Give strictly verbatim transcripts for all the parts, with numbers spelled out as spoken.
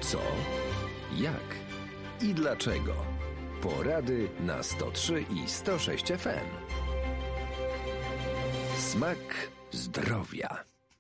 Co, jak i dlaczego. Porady na sto trzy i sto sześć F M. Smak zdrowia.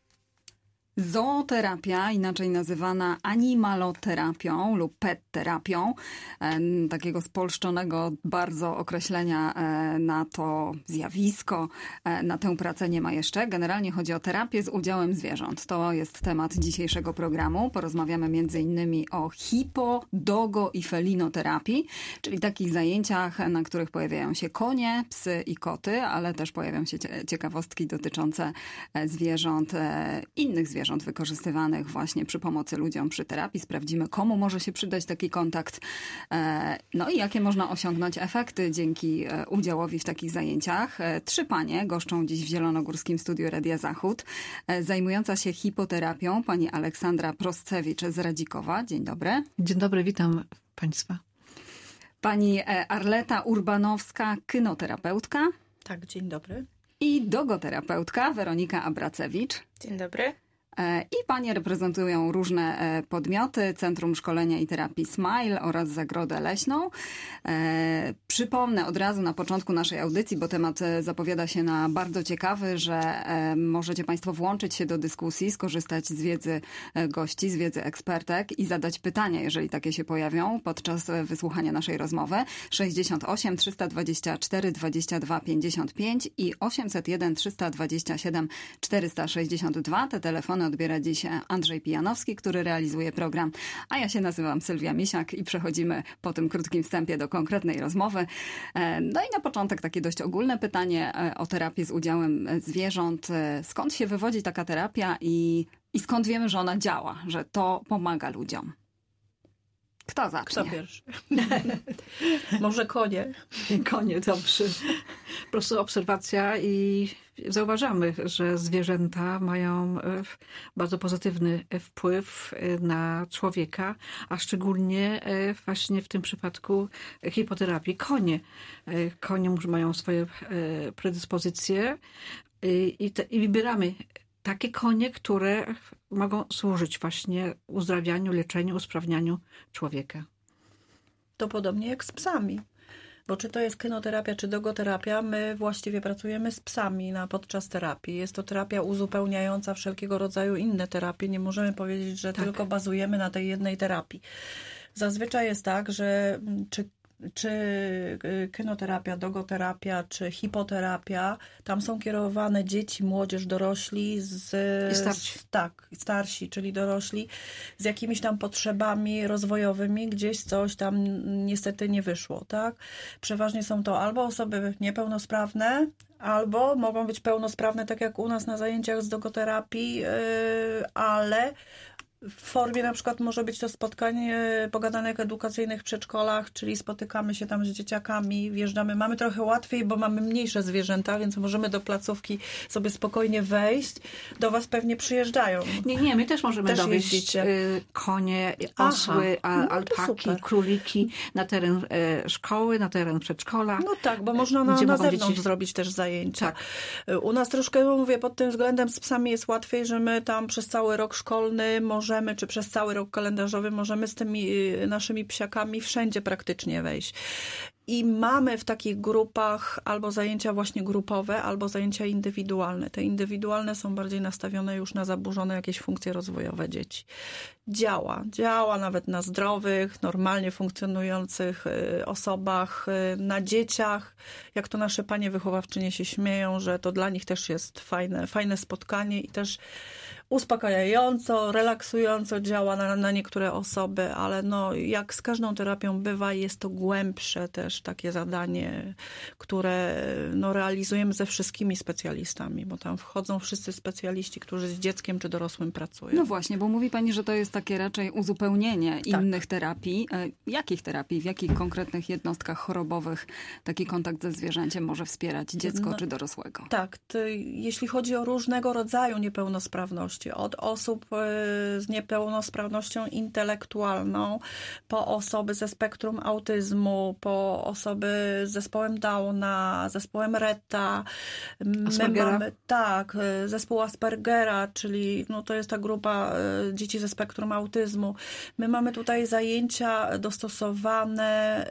Zooterapia, inaczej nazywana animaloterapią lub pet terapią, e, takiego spolszczonego bardzo określenia e, na to zjawisko, e, na tę pracę nie ma jeszcze. Generalnie chodzi o terapię z udziałem zwierząt. To jest temat dzisiejszego programu. Porozmawiamy między innymi o hipo, dogo i felinoterapii, czyli takich zajęciach, na których pojawiają się konie, psy i koty, ale też pojawią się ciekawostki dotyczące zwierząt, e, innych zwierząt, wykorzystywanych właśnie przy pomocy ludziom przy terapii. Sprawdzimy, komu może się przydać taki kontakt, no i jakie można osiągnąć efekty dzięki udziałowi w takich zajęciach. Trzy panie goszczą dziś w Zielonogórskim Studiu Radia Zachód. Zajmująca się hipoterapią pani Aleksandra Proscewicz z Radzikowa. Dzień dobry. Dzień dobry, witam państwa. Pani Arleta Urbanowska, kynoterapeutka. Tak, dzień dobry. I dogoterapeutka Weronika Abracewicz. Dzień dobry. I panie reprezentują różne podmioty, Centrum Szkolenia i Terapii Smile oraz Zagrodę Leśną. Przypomnę od razu na początku naszej audycji, bo temat zapowiada się na bardzo ciekawy, że możecie państwo włączyć się do dyskusji, skorzystać z wiedzy gości, z wiedzy ekspertek i zadać pytania, jeżeli takie się pojawią podczas wysłuchania naszej rozmowy. sześćdziesiąt osiem trzysta dwadzieścia cztery dwadzieścia dwa pięćdziesiąt pięć i osiemset jeden trzysta dwadzieścia siedem czterysta sześćdziesiąt dwa. Te telefony odbiera dziś Andrzej Pijanowski, który realizuje program, a ja się nazywam Sylwia Misiak i przechodzimy po tym krótkim wstępie do konkretnej rozmowy. No i na początek takie dość ogólne pytanie o terapię z udziałem zwierząt. Skąd się wywodzi taka terapia i, i skąd wiemy, że ona działa, że to pomaga ludziom? Kto zacznie? Kto pierwszy? Może konie. Konie, dobrze. Po prostu obserwacja i zauważamy, że zwierzęta mają bardzo pozytywny wpływ na człowieka, a szczególnie właśnie w tym przypadku hipoterapii. Konie. Konie mają swoje predyspozycje i, te, i wybieramy takie konie, które mogą służyć właśnie uzdrawianiu, leczeniu, usprawnianiu człowieka. To podobnie jak z psami. Bo czy to jest kynoterapia, czy dogoterapia, my właściwie pracujemy z psami na, podczas terapii. Jest to terapia uzupełniająca wszelkiego rodzaju inne terapie. Nie możemy powiedzieć, że tak. tylko bazujemy na tej jednej terapii. Zazwyczaj jest tak, że czy czy kynoterapia, dogoterapia, czy hipoterapia, tam są kierowane dzieci, młodzież, dorośli z, starsi. z tak, starsi, czyli dorośli z jakimiś tam potrzebami rozwojowymi, gdzieś coś tam niestety nie wyszło, tak? Przeważnie są to albo osoby niepełnosprawne, albo mogą być pełnosprawne, tak jak u nas na zajęciach z dogoterapii, yy, ale w formie na przykład może być to spotkanie pogadanek edukacyjnych w przedszkolach, czyli spotykamy się tam z dzieciakami, wjeżdżamy. Mamy trochę łatwiej, bo mamy mniejsze zwierzęta, więc możemy do placówki sobie spokojnie wejść. Do was pewnie przyjeżdżają. Nie, nie, my też możemy też dowieźć jeździcie. konie, osły, Aha, no alpaki, króliki na teren szkoły, na teren przedszkola. No tak, bo można na, na zewnątrz dzieci... zrobić też zajęcia. Tak. U nas troszkę, mówię, pod tym względem z psami jest łatwiej, że my tam przez cały rok szkolny możemy możemy, czy przez cały rok kalendarzowy możemy z tymi naszymi psiakami wszędzie praktycznie wejść. I mamy w takich grupach albo zajęcia właśnie grupowe, albo zajęcia indywidualne. Te indywidualne są bardziej nastawione już na zaburzone jakieś funkcje rozwojowe dzieci. Działa. Działa nawet na zdrowych, normalnie funkcjonujących osobach, na dzieciach. Jak to nasze panie wychowawczynie się śmieją, że to dla nich też jest fajne, fajne spotkanie i też uspokajająco, relaksująco działa na, na niektóre osoby, ale no, jak z każdą terapią bywa, jest to głębsze też takie zadanie, które no, realizujemy ze wszystkimi specjalistami, bo tam wchodzą wszyscy specjaliści, którzy z dzieckiem czy dorosłym pracują. No właśnie, bo mówi pani, że to jest takie raczej uzupełnienie tak. innych terapii. Jakich terapii, w jakich konkretnych jednostkach chorobowych taki kontakt ze zwierzęciem może wspierać dziecko no, czy dorosłego? Tak, to, jeśli chodzi o różnego rodzaju niepełnosprawności, różnorodności. Od osób z niepełnosprawnością intelektualną, po osoby ze spektrum autyzmu, po osoby z zespołem Downa, zespołem Retta. My mamy, tak, zespół Aspergera, czyli no to jest ta grupa dzieci ze spektrum autyzmu. My mamy tutaj zajęcia dostosowane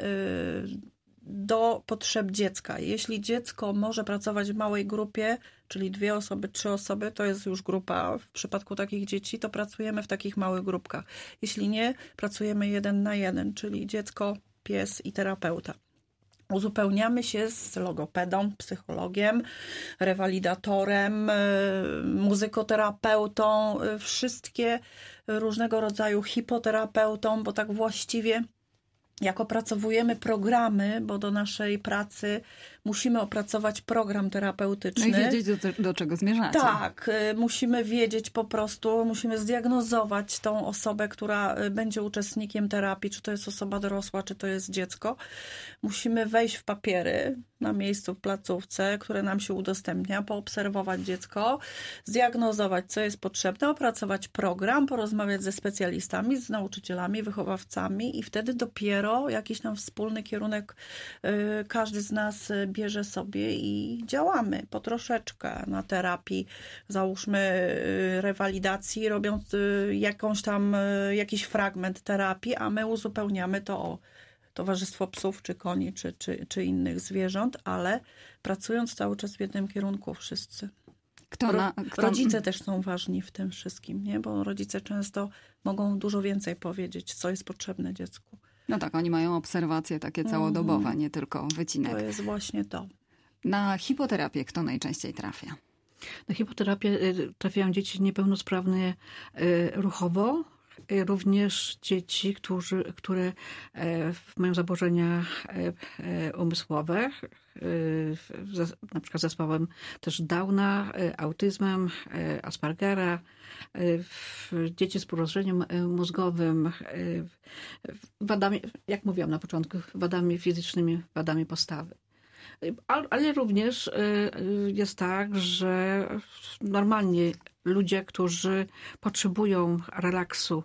do potrzeb dziecka. Jeśli dziecko może pracować w małej grupie, czyli dwie osoby, trzy osoby, to jest już grupa. W przypadku takich dzieci to pracujemy w takich małych grupkach. Jeśli nie, pracujemy jeden na jeden, czyli dziecko, pies i terapeuta. Uzupełniamy się z logopedą, psychologiem, rewalidatorem, muzykoterapeutą, wszystkie różnego rodzaju hipoterapeutą, bo tak właściwie jak opracowujemy programy, bo do naszej pracy musimy opracować program terapeutyczny. No i wiedzieć, do, do czego zmierzacie. Tak, musimy wiedzieć po prostu, musimy zdiagnozować tą osobę, która będzie uczestnikiem terapii, czy to jest osoba dorosła, czy to jest dziecko. Musimy wejść w papiery na miejscu w placówce, które nam się udostępnia, poobserwować dziecko, zdiagnozować, co jest potrzebne, opracować program, porozmawiać ze specjalistami, z nauczycielami, wychowawcami i wtedy dopiero jakiś tam wspólny kierunek każdy z nas bierze sobie i działamy po troszeczkę na terapii, załóżmy rewalidacji, robiąc jakąś tam, jakiś fragment terapii, a my uzupełniamy to o towarzystwo psów, czy koni, czy, czy, czy innych zwierząt, ale pracując cały czas w jednym kierunku wszyscy. Kto na, kto... Rodzice też są ważni w tym wszystkim, nie? Bo rodzice często mogą dużo więcej powiedzieć, co jest potrzebne dziecku. No tak, oni mają obserwacje takie całodobowe, mm. nie tylko wycinek. To jest właśnie to. Na hipoterapię kto najczęściej trafia? Na hipoterapię trafiają dzieci niepełnosprawne ruchowo, również dzieci, którzy, które mają zaburzenia umysłowe, na przykład zespołem też Downa, autyzmem, Aspergera, dzieci z porażeniem mózgowym, wadami, jak mówiłam na początku, wadami fizycznymi, wadami postawy. Ale również jest tak, że normalnie ludzie, którzy potrzebują relaksu,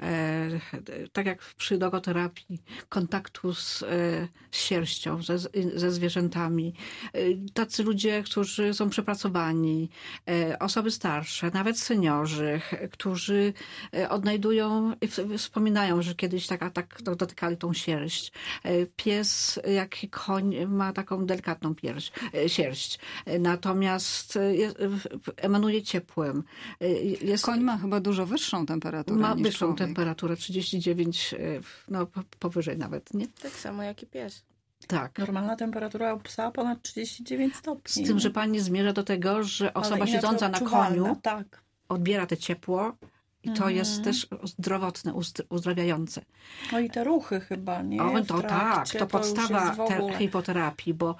tak jak przy logoterapii, kontaktu z, z sierścią, ze, ze zwierzętami, tacy ludzie, którzy są przepracowani, osoby starsze, nawet seniorzy, którzy odnajdują i wspominają, że kiedyś tak, tak dotykali tą sierść. Pies, jak i koń, ma taką delikatną pierś, sierść. Natomiast jest, emanuje ciepłem. Jest, Koń ma chyba dużo wyższą temperaturę Ma niż wyższą człowiek. temperaturę, trzydzieści dziewięć, no powyżej nawet, nie? Tak samo jak i pies. Tak. Normalna temperatura u psa ponad trzydzieści dziewięć stopni. Z tym, że pani zmierza do tego, że osoba siedząca na koniu tak. odbiera to ciepło i to mm. jest też zdrowotne, uzdrawiające. No i te ruchy chyba, nie? O, to trakcie, tak, to, to podstawa te, hipoterapii, bo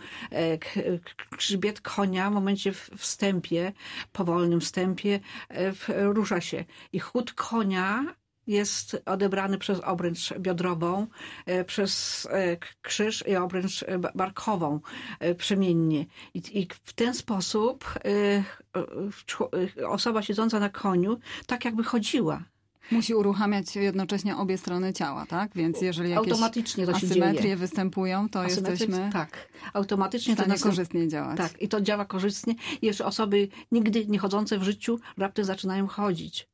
grzbiet konia w momencie wstępie, powolnym wstępie rusza się i chód konia jest odebrany przez obręcz biodrową, przez krzyż i obręcz barkową przemiennie. I, i w ten sposób osoba siedząca na koniu tak jakby chodziła. Musi uruchamiać jednocześnie obie strony ciała, tak? Więc jeżeli jakieś automatycznie to się asymetrie dzieje. występują, to jesteśmy tak, automatycznie w stanie to nas... korzystnie działać. Tak, i to działa korzystnie. I jeszcze osoby nigdy nie chodzące w życiu raptem zaczynają chodzić.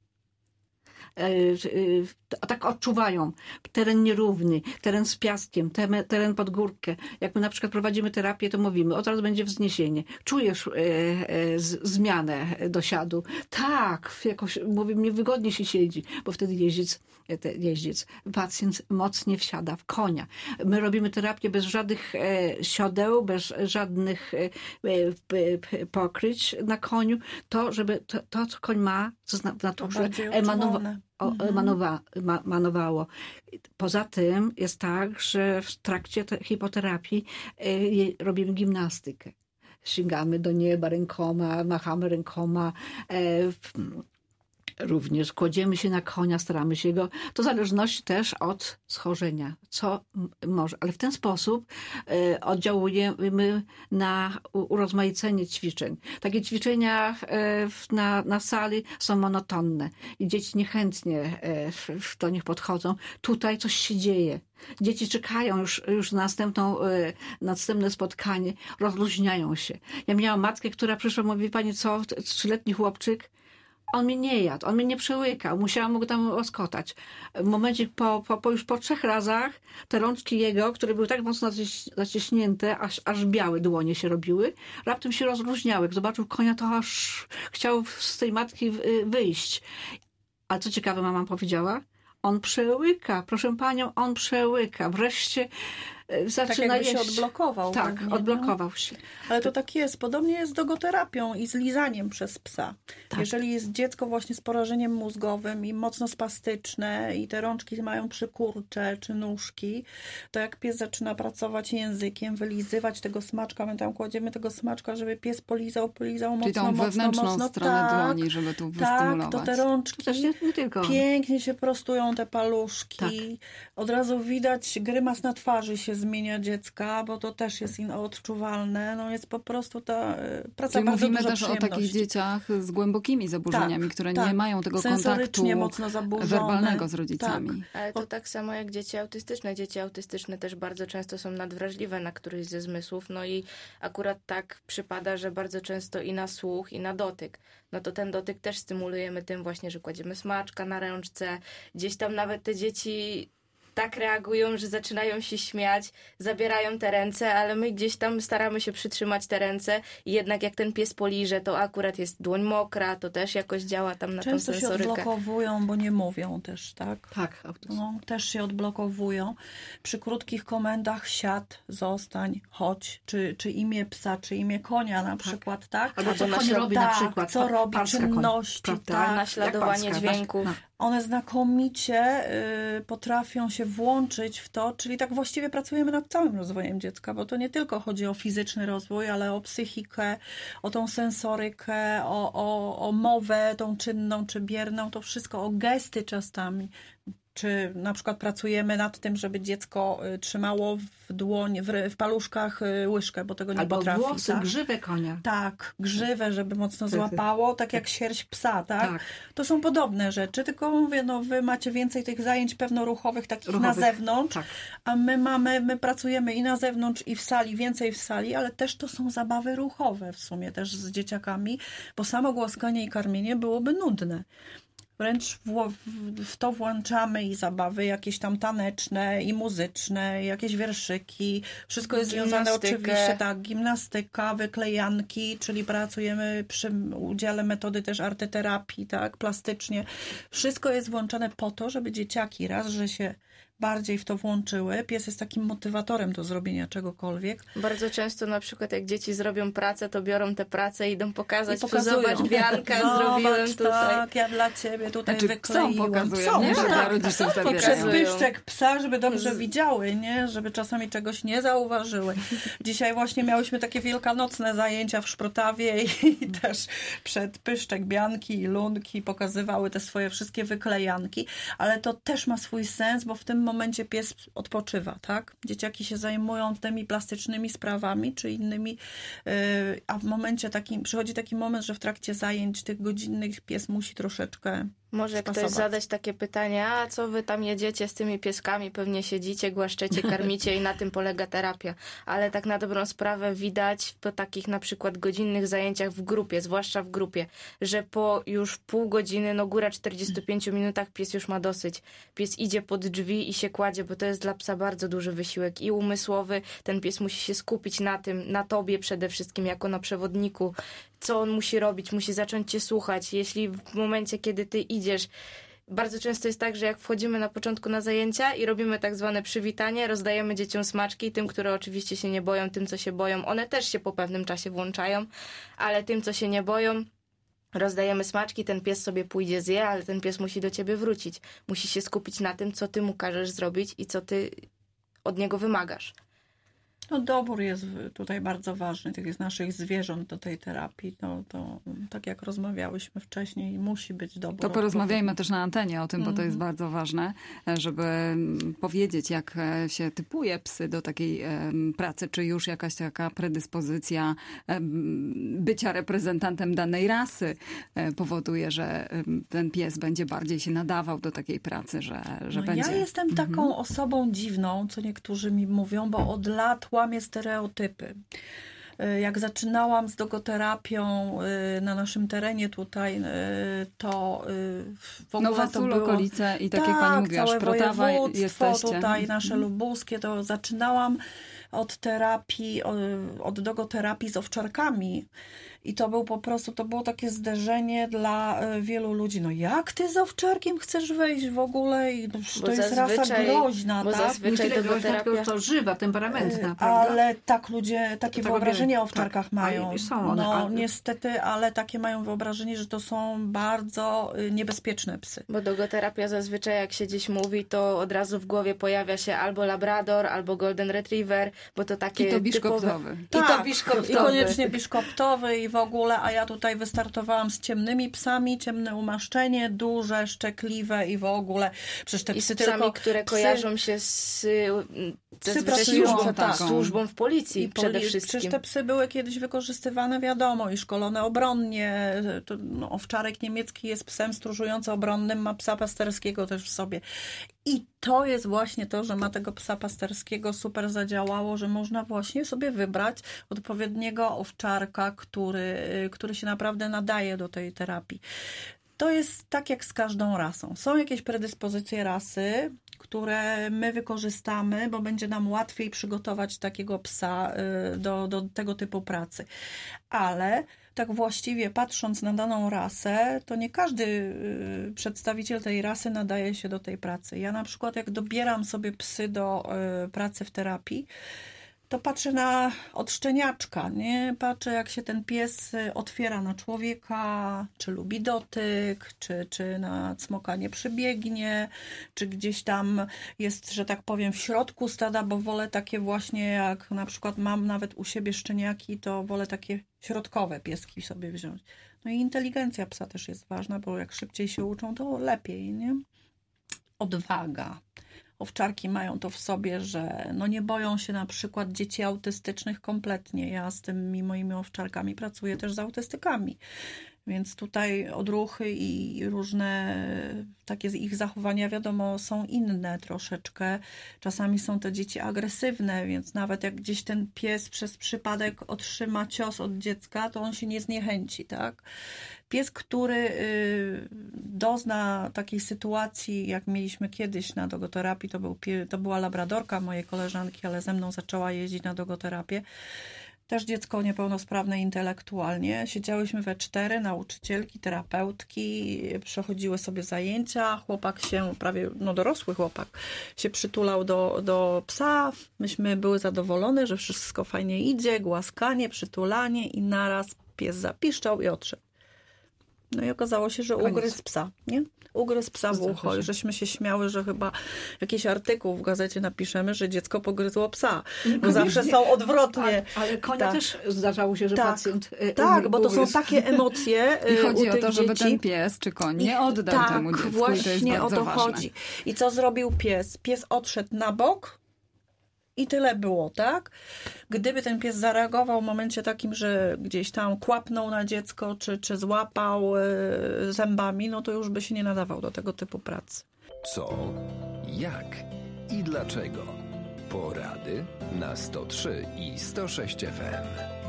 A tak odczuwają. Teren nierówny, teren z piaskiem, teren pod górkę. Jak my na przykład prowadzimy terapię, to mówimy, o teraz będzie wzniesienie. Czujesz e, e, z, zmianę dosiadu? Tak, jakoś, mówię, mnie wygodnie się siedzi, bo wtedy jeździec, te, jeździec, pacjent mocniej wsiada w konia. My robimy terapię bez żadnych e, siodeł, bez żadnych e, e, pokryć na koniu. To, żeby to, to co koń ma w naturze, emanowa, o, emanowa, ma, manowało. Poza tym jest tak, że w trakcie te, hipoterapii y, robimy gimnastykę. Sięgamy do nieba rękoma, machamy rękoma, y, również kładziemy się na konia, staramy się go. To w zależności też od schorzenia, co m- może. Ale w ten sposób y, oddziałujemy na u- urozmaicenie ćwiczeń. Takie ćwiczenia y, w- na, na sali są monotonne i dzieci niechętnie y, w- w- do nich podchodzą. Tutaj coś się dzieje. Dzieci czekają już, już na następną, y, następne spotkanie, rozluźniają się. Ja miałam matkę, która przyszła, mówi, pani co, trzyletni chłopczyk, on mnie nie jadł, on mnie nie przełykał, musiałam mu go tam łaskotać. W momencie, po, po, po już po trzech razach, te rączki jego, które były tak mocno zaciśnięte, aż, aż białe dłonie się robiły, raptem się rozluźniały. Jak zobaczył konia, to aż chciał z tej matki wyjść. Ale co ciekawe, mama powiedziała, on przełyka, proszę panią, on przełyka. Wreszcie zaczyna tak jakby jeść. się odblokował. Tak, pewnie, odblokował no? się. Ale to tak jest. Podobnie jest z dogoterapią i z lizaniem przez psa. Tak. Jeżeli jest dziecko właśnie z porażeniem mózgowym i mocno spastyczne i te rączki mają przykurcze czy nóżki, to jak pies zaczyna pracować językiem, wylizywać tego smaczka, my tam kładziemy tego smaczka, żeby pies polizał, polizał mocno, Czyli tą mocno, wewnętrzną mocno. stronę tak, dłoni, żeby tu tak, wystymulować. to te rączki To też nie, nie tylko. pięknie się prostują te paluszki. Tak. Od razu widać grymas na twarzy się zmienia dziecka, bo to też jest odczuwalne. No jest po prostu ta praca Czyli bardzo mówimy dużo też o takich dzieciach z głębokimi zaburzeniami, tak, które tak. nie mają tego sensorycznie kontaktu mocno zaburzone. werbalnego z rodzicami. Tak. Ale to tak samo jak dzieci autystyczne. Dzieci autystyczne też bardzo często są nadwrażliwe na któryś ze zmysłów, no i akurat tak przypada, że bardzo często i na słuch, i na dotyk. No to ten dotyk też stymulujemy tym właśnie, że kładziemy smaczka na ręczce. Gdzieś tam nawet te dzieci tak reagują, że zaczynają się śmiać, zabierają te ręce, ale my gdzieś tam staramy się przytrzymać te ręce i jednak jak ten pies poliże, to akurat jest dłoń mokra, to też jakoś działa tam na Często tą się sensorykę. odblokowują, bo nie mówią też, tak? Tak, no, też się odblokowują. Przy krótkich komendach siad, zostań, chodź, czy, czy imię psa, czy imię konia na przykład, tak? Albo co Albo koń naślad- robi tak, na przykład. co robi, Parska koń, czynności, prawda? tak. Naśladowanie Jak dźwięków. no. One znakomicie y, potrafią się włączyć w to, czyli tak właściwie pracujemy nad całym rozwojem dziecka, bo to nie tylko chodzi o fizyczny rozwój, ale o psychikę, o tą sensorykę, o, o, o mowę tą czynną czy bierną, to wszystko, o gesty czasami. Czy na przykład pracujemy nad tym, żeby dziecko trzymało w dłoń, w, w paluszkach łyżkę, bo tego nie Albo potrafi. włosy, tak? grzywę konia. Tak, grzywę, żeby mocno złapało, tak jak sierść psa, tak? Tak. To są podobne rzeczy, tylko mówię, no wy macie więcej tych zajęć pewnoruchowych, takich Ruchowych, na zewnątrz, tak. a my mamy, my pracujemy i na zewnątrz, i w sali, więcej w sali, ale też to są zabawy ruchowe w sumie też z dzieciakami, bo samo głaskanie i karmienie byłoby nudne. Wręcz w, w to włączamy i zabawy jakieś tam taneczne i muzyczne, jakieś wierszyki. Wszystko jest związane oczywiście, tak, gimnastyka, wyklejanki, czyli pracujemy przy udziale metody też arteterapii, tak, plastycznie. Wszystko jest włączone po to, żeby dzieciaki raz, że się bardziej w to włączyły. Pies jest takim motywatorem do zrobienia czegokolwiek. Bardzo często na przykład jak dzieci zrobią pracę, to biorą tę pracę i idą pokazać, I tu pokazują. zobacz, Bianka, Zobacz, zrobiłem tutaj. Tak, ja dla ciebie tutaj Znaczy, wykleiłem. psom pokazują, Psom, nie? Że tak. dla rodziców I zabierają. przez pyszczek psa, żeby dobrze widziały, nie? Żeby czasami czegoś nie zauważyły. Dzisiaj właśnie miałyśmy takie wielkanocne zajęcia w Szprotawie i też przed pyszczek Bianki i Lunki pokazywały te swoje wszystkie wyklejanki, ale to też ma swój sens, bo w tym momencie pies odpoczywa, tak? Dzieciaki się zajmują tymi plastycznymi sprawami, czy innymi, yy, a w momencie takim, przychodzi taki moment, że w trakcie zajęć tych godzinnych pies musi troszeczkę Może spasować. ktoś zadać takie pytanie, a co wy tam jedziecie z tymi pieskami? Pewnie siedzicie, głaszczecie, karmicie i na tym polega terapia. Ale tak na dobrą sprawę widać po takich na przykład godzinnych zajęciach w grupie, zwłaszcza w grupie, że po już pół godziny, no góra czterdziestu pięciu minutach pies już ma dosyć. Pies idzie pod drzwi i się kładzie, bo to jest dla psa bardzo duży wysiłek i umysłowy. Ten pies musi się skupić na tym, na tobie przede wszystkim, jako na przewodniku. Co on musi robić? Musi zacząć cię słuchać. Jeśli w momencie, kiedy ty idziesz, bardzo często jest tak, że jak wchodzimy na początku na zajęcia i robimy tak zwane przywitanie, rozdajemy dzieciom smaczki, tym, które oczywiście się nie boją, tym, co się boją, one też się po pewnym czasie włączają, ale tym, co się nie boją, rozdajemy smaczki, ten pies sobie pójdzie, zje, ale ten pies musi do ciebie wrócić. Musi się skupić na tym, co ty mu każesz zrobić i co ty od niego wymagasz. No, dobór jest tutaj bardzo ważny, tych naszych zwierząt do tej terapii. To, to tak jak rozmawiałyśmy wcześniej, musi być dobór. To porozmawiajmy też na antenie o tym, bo to jest bardzo ważne, żeby powiedzieć, jak się typuje psy do takiej pracy, czy już jakaś taka predyspozycja bycia reprezentantem danej rasy powoduje, że ten pies będzie bardziej się nadawał do takiej pracy, że, że no, będzie... Ja jestem taką mhm. osobą dziwną, co niektórzy mi mówią, bo od lat łamię stereotypy. Jak zaczynałam z dogoterapią na naszym terenie tutaj, to w ogóle Nowa to Sól, było... okolice i tak, tak jak pani mówiła, całe Szprotawa jesteście. Tutaj nasze lubuskie, to zaczynałam od terapii, od dogoterapii z owczarkami. I to był po prostu, to było takie zderzenie dla wielu ludzi. No jak ty z owczarkiem chcesz wejść w ogóle? I to bo jest rasa groźna, bo tak? zazwyczaj dogoterapia to żywa, temperamentna, prawda? Ale tak ludzie takie to wyobrażenie o owczarkach tak, mają. Są one, no ale... niestety, ale takie mają wyobrażenie, że to są bardzo niebezpieczne psy. Bo dogoterapia zazwyczaj jak się gdzieś mówi, to od razu w głowie pojawia się albo labrador, albo golden retriever, bo to takie I to biszkoptowy. Typowe... Tak, I to biszkoptowy. I koniecznie biszkoptowy i w ogóle, a ja tutaj wystartowałam z ciemnymi psami, ciemne umaszczenie, duże, szczekliwe i w ogóle. Przecież te I psy z psami, tylko, które psy, kojarzą się z psy służbą, tak. służbą w policji I przede poli- wszystkim. Przecież te psy były kiedyś wykorzystywane, wiadomo, i szkolone obronnie. To, no, owczarek niemiecki jest psem stróżująco obronnym, ma psa pasterskiego też w sobie. I to jest właśnie to, że ma tego psa pasterskiego, super zadziałało, że można właśnie sobie wybrać odpowiedniego owczarka, który, który się naprawdę nadaje do tej terapii. To jest tak jak z każdą rasą. Są jakieś predyspozycje rasy, które my wykorzystamy, bo będzie nam łatwiej przygotować takiego psa do, do tego typu pracy. Ale tak właściwie patrząc na daną rasę, to nie każdy przedstawiciel tej rasy nadaje się do tej pracy. Ja na przykład jak dobieram sobie psy do pracy w terapii, to patrzę na od szczeniaczka, nie? Patrzę, jak się ten pies otwiera na człowieka, czy lubi dotyk, czy, czy na cmokanie przybiegnie, czy gdzieś tam jest, że tak powiem, w środku stada, bo wolę takie właśnie, jak na przykład mam nawet u siebie szczeniaki, to wolę takie środkowe pieski sobie wziąć. No i inteligencja psa też jest ważna, bo jak szybciej się uczą, to lepiej, nie? Odwaga. Owczarki mają to w sobie, że no nie boją się na przykład dzieci autystycznych kompletnie. Ja z tymi moimi owczarkami pracuję też z autystykami. Więc tutaj odruchy i różne takie ich zachowania, wiadomo, są inne troszeczkę. Czasami są te dzieci agresywne, więc nawet jak gdzieś ten pies przez przypadek otrzyma cios od dziecka, to on się nie zniechęci, tak? Pies, który dozna takiej sytuacji, jak mieliśmy kiedyś na dogoterapii, to, był, to była labradorka mojej koleżanki, ale ze mną zaczęła jeździć na dogoterapię. Też dziecko niepełnosprawne intelektualnie. Siedziałyśmy we cztery, nauczycielki, terapeutki, przechodziły sobie zajęcia. Chłopak się, prawie no dorosły chłopak, się przytulał do, do psa. Myśmy były zadowolone, że wszystko fajnie idzie, głaskanie, przytulanie i naraz pies zapiszczał i odszedł. No i okazało się, że ugryzł psa, nie? Ugryzł psa w ucho i żeśmy się śmiały, że chyba jakiś artykuł w gazecie napiszemy, że dziecko pogryzło psa. Bo zawsze są odwrotnie. Ale, ale konia tak. też zdarzało się, że tak. pacjent ugryzł. Tak, bo to są takie emocje I chodzi u o tych to, żeby dzieci. ten pies czy koń nie oddał tak, temu dziecku. właśnie I to jest bardzo o to ważne. chodzi. I co zrobił pies? Pies odszedł na bok i tyle było, tak? Gdyby ten pies zareagował w momencie takim, że gdzieś tam kłapnął na dziecko, czy, czy złapał zębami, no to już by się nie nadawał do tego typu pracy. Co, jak i dlaczego? Porady na sto trzy i sto sześć F M.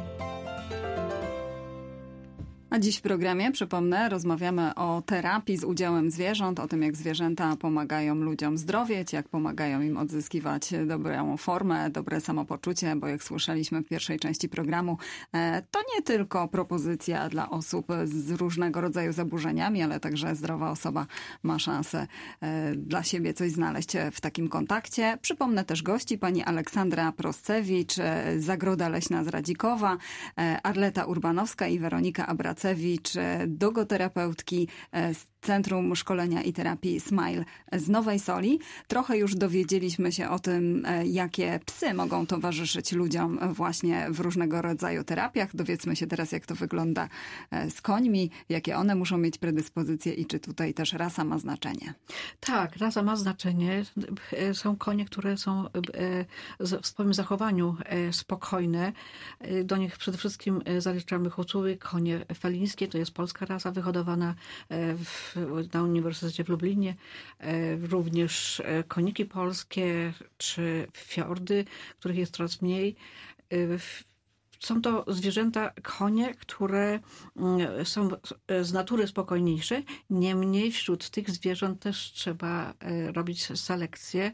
A dziś w programie, przypomnę, rozmawiamy o terapii z udziałem zwierząt, o tym, jak zwierzęta pomagają ludziom zdrowieć, jak pomagają im odzyskiwać dobrą formę, dobre samopoczucie, bo jak słyszeliśmy w pierwszej części programu, to nie tylko propozycja dla osób z różnego rodzaju zaburzeniami, ale także zdrowa osoba ma szansę dla siebie coś znaleźć w takim kontakcie. Przypomnę też gości, pani Aleksandra Proscewicz, Zagroda Leśna z Radzikowa, Arleta Urbanowska i Weronika Abracewicz, dogoterapeutki z Centrum Szkolenia i Terapii Smile z Nowej Soli. Trochę już dowiedzieliśmy się o tym, jakie psy mogą towarzyszyć ludziom właśnie w różnego rodzaju terapiach. Dowiedzmy się teraz, jak to wygląda z końmi, jakie one muszą mieć predyspozycje i czy tutaj też rasa ma znaczenie. Tak, rasa ma znaczenie. Są konie, które są w swoim zachowaniu spokojne. Do nich przede wszystkim zaliczamy hucuły, konie felińskie. To jest polska rasa wyhodowana w, na Uniwersytecie w Lublinie. Również koniki polskie czy fiordy, których jest coraz mniej. Są to zwierzęta, konie, które są z natury spokojniejsze. Niemniej wśród tych zwierząt też trzeba robić selekcję,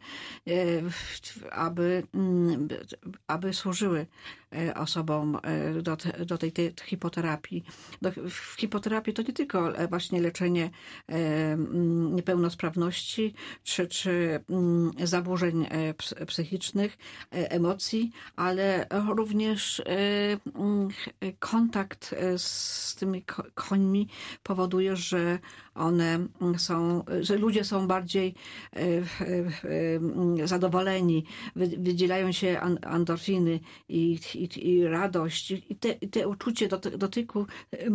aby, aby służyły osobom do, te, do tej, tej hipoterapii. Do, w hipoterapii to nie tylko właśnie leczenie niepełnosprawności czy, czy zaburzeń psychicznych, emocji, ale również kontakt z tymi końmi powoduje, że one są, że ludzie są bardziej zadowoleni, wydzielają się endorfiny i, i, i radość i te, i te uczucie dotyku